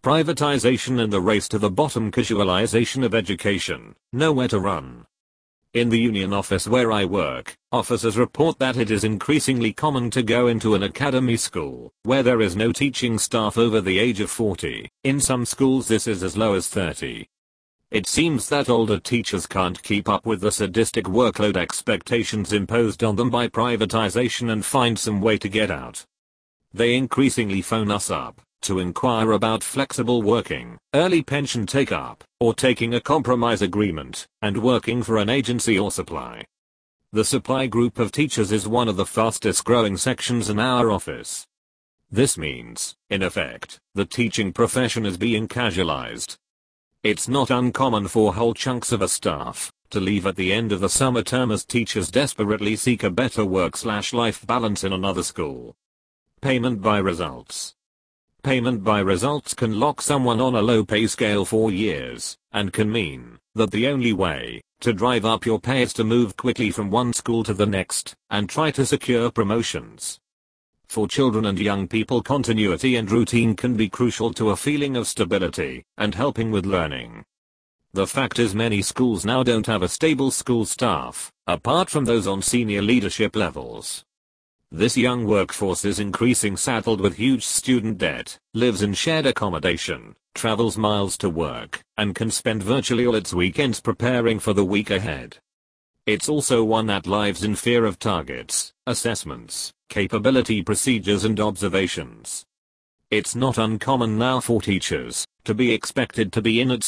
Privatization and the race to the bottom, casualization of education, nowhere to run. In the union office where I work, officers report that it is increasingly common to go into an academy school where there is no teaching staff over the age of 40. In some schools this is as low as 30. It seems that older teachers can't keep up with the sadistic workload expectations imposed on them by privatization and find some way to get out. They increasingly phone us up to inquire about flexible working, early pension take-up, or taking a compromise agreement and working for an agency or supply. The supply group of teachers is one of the fastest growing sections in our office. This means, in effect, the teaching profession is being casualized. It's not uncommon for whole chunks of a staff to leave at the end of the summer term as teachers desperately seek a better work/life balance in another school. Payment by results. Payment by results can lock someone on a low pay scale for years, and can mean that the only way to drive up your pay is to move quickly from one school to the next and try to secure promotions. For children and young people, continuity and routine can be crucial to a feeling of stability and helping with learning. The fact is, many schools now don't have a stable school staff, apart from those on senior leadership levels. This young workforce is increasing, saddled with huge student debt, lives in shared accommodation, travels miles to work, and can spend virtually all its weekends preparing for the week ahead. It's also one that lives in fear of targets, assessments, capability procedures and observations. It's not uncommon now for teachers to be expected to be in at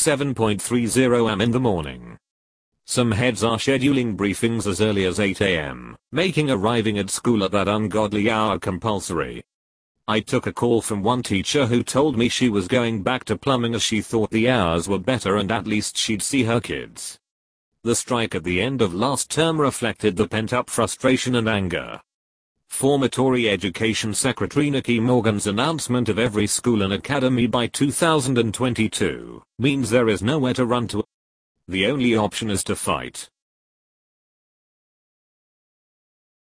7:30 am in the morning. Some heads are scheduling briefings as early as 8 am, making arriving at school at that ungodly hour compulsory. I took a call from one teacher who told me she was going back to plumbing as she thought the hours were better and at least she'd see her kids. The strike at the end of last term reflected the pent-up frustration and anger. Former Tory Education Secretary Nicky Morgan's announcement of every school and academy by 2022 means there is nowhere to run to. The only option is to fight